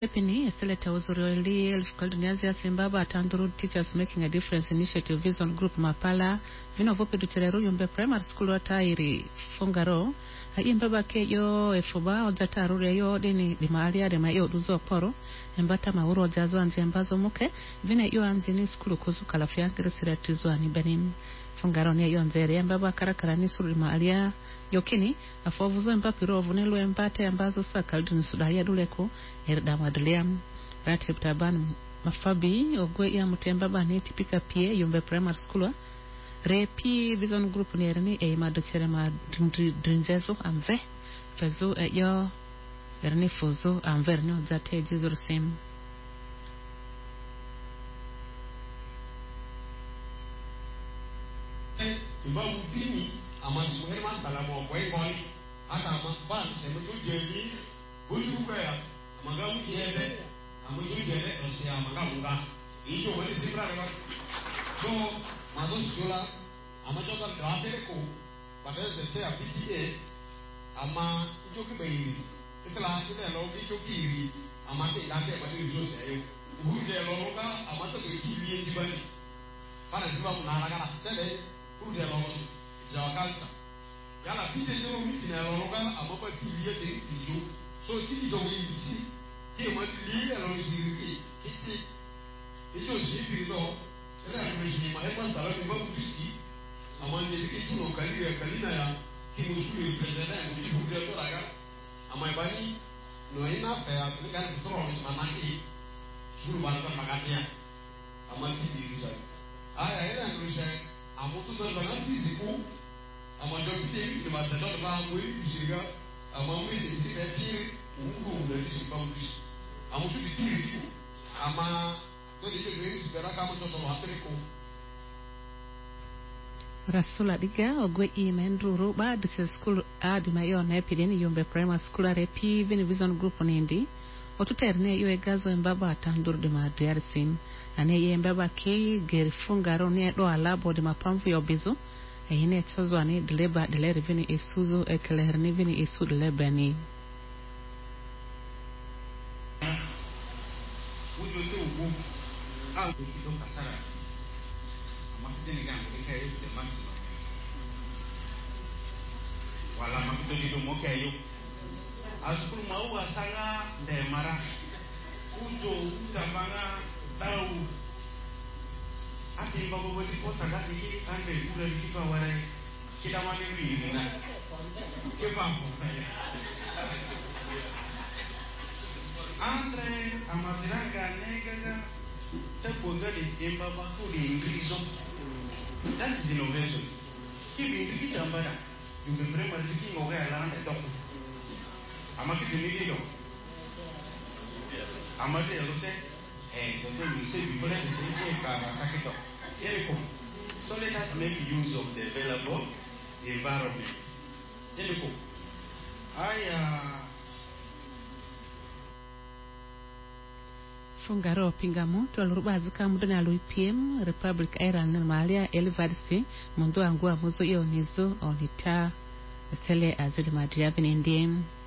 Epini Seleta Uzuroli Elfkalduniazia Simbaba Tanduru Teachers Making a Difference Initiative Vision Group Mapala Vino Vope Dutereru Yumbe Primary School Watairi Fungaro Imbaba Keyo Efuba Ojataru Reyo Deni Limalia Dema Yo Duzo Poro Mbata Mauro Jazo Anzembazo Muke Vine Yo Anzini School Kuzuka Lafiankiri Siratizo Anibenin Fungaro ni yo nzere mbaba karakarani suri maalia yokini afovuzo mbapiro vunelo mbate ambazo sakalduni sudaya duleko erda madliam ratib taban mafabi ogwe ya mutembaba ni tipika pie yumbe primary school repi vision group ni erni e madochere ma drinzezo amve fezo yo erni fozo amver ni ozate jizur sim Iba mutini amasuk hermas dalam wakoi koli ata amakban semutu jadi bulu kaya amagamu jebe amutu jebe osia amagamu ga ijo wali sibra ga so mados jola amajo kan date ko pada dece PTA ama ijo ke bayi itla ite lo ijo kiri amate date bali ijo sayo uje lo ga amato ke kiri jibani para sibamu nalaga sele Udah lolos Jakarta. Yala pite jero miti na loga amaba tibiye te tijo. So titi jo yisi. Ke mo liye lo siriki. Kici. Ijo sibi do. Era reji ma eba sala ni ba kusi. Amande dike tuno kalina ya ki musuli president mo tibu de to laga. Amai bani no ina fa ya ni kan tro manaki. Suru banta magatia. Amati dirisa. Aya era ngrusha amutu do bana fisiku amando pite ni mata do ba ngwe fisiga amamu isi be pire ungu do fisiku ambis amutu ditiri ama do de de sigara kama to hatriko Rasula diga ogwe imendru roba dise school adi mayo na epideni yombe primary school repi vini vision group nindi otuterne yo egazo mbaba atandur de madriarsim ane ye mbaba ke gerifungaro ne do alabo de mapamfu yobizo ene tsozo ane deleba de reveni esuzo eklerni vini esu de lebani ujo to ugu a ko kido kasara amakiteni gango ikaye de maximum wala makiteni do mokayo asukuru mau asanga ndemara ujo utabanga tahu ati babu bodi kota gati ki ande kula kipa wale kila wale wili na kepapo andre amaziranga negaga tapogadi emba bakuli ingrizo that is innovation kibi ndiki tambara yumbe primary ndiki ngoga alanda toko amaki dinilo amade yalote toto you say people like say ka sakito yeriko so let us make use of the available environment yeriko aya Fungaro pingamoto alurubazuka mudana luipiem Republic Ireland Malia Elvadisi mundu angua muzo iyo nizo onita sele azili madriabin indiem